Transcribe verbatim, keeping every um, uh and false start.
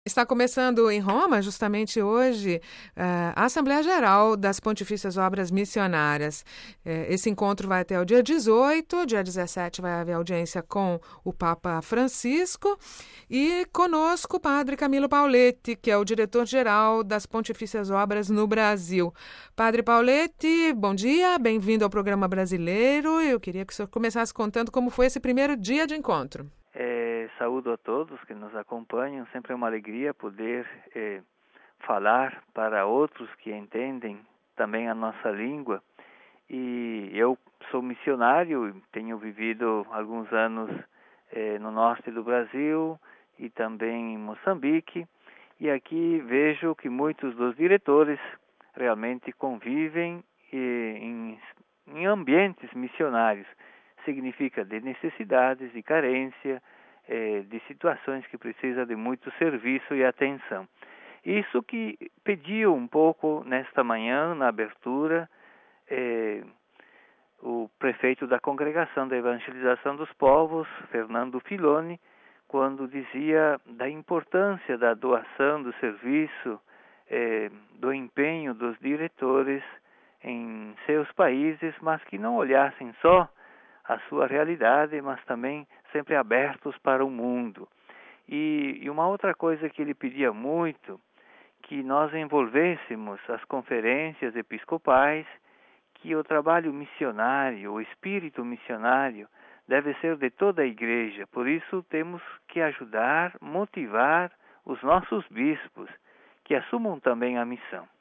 Está começando em Roma, justamente hoje, eh, a Assembleia Geral das Pontifícias Obras Missionárias. Eh, Esse encontro vai até o dia dezoito, dia dezessete vai haver audiência com o Papa Francisco e conosco o Padre Camilo Pauletti, que é o diretor-geral das Pontifícias Obras no Brasil. Padre Pauletti, bom dia, bem-vindo ao programa brasileiro. Eu queria que o senhor começasse contando como foi esse primeiro dia de encontro. É, saúdo a todos que nos acompanham. Sempre é uma alegria poder é, falar para outros que entendem também a nossa língua. E eu sou missionário, tenho vivido alguns anos é, no norte do Brasil e também em Moçambique. E aqui vejo que muitos dos diretores realmente convivem e, em, em ambientes missionários. Significa de necessidades, de carência, eh, de situações que precisam de muito serviço e atenção. Isso que pediu um pouco nesta manhã, na abertura, eh, o prefeito da Congregação da Evangelização dos Povos, Fernando Filoni, quando dizia da importância da doação do serviço, eh, do empenho dos diretores em seus países, mas que não olhassem só a sua realidade, mas também sempre abertos para o mundo. E, e uma outra coisa que ele pedia muito, que nós envolvêssemos as conferências episcopais, que o trabalho missionário, o espírito missionário, deve ser de toda a igreja. Por isso temos que ajudar, motivar os nossos bispos, que assumam também a missão.